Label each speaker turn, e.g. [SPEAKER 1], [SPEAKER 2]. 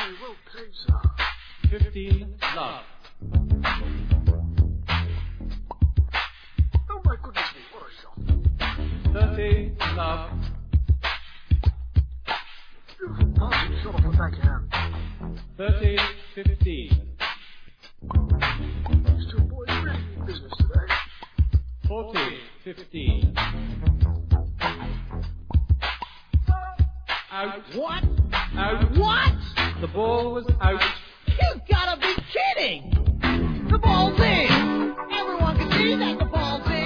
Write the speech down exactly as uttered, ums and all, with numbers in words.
[SPEAKER 1] Very well played, sir.
[SPEAKER 2] Fifteen love.
[SPEAKER 1] Oh my goodness me, what a shot.
[SPEAKER 2] Thirty love.
[SPEAKER 1] Beautiful passing shot off the backhand.
[SPEAKER 2] Thirty fifteen.
[SPEAKER 1] These two boys really mean business today.
[SPEAKER 2] Forty fifteen. Out.
[SPEAKER 3] What?
[SPEAKER 2] Out.
[SPEAKER 3] What?
[SPEAKER 2] The ball was out.
[SPEAKER 3] You gotta be kidding! The ball's in! Everyone can see that the ball's in!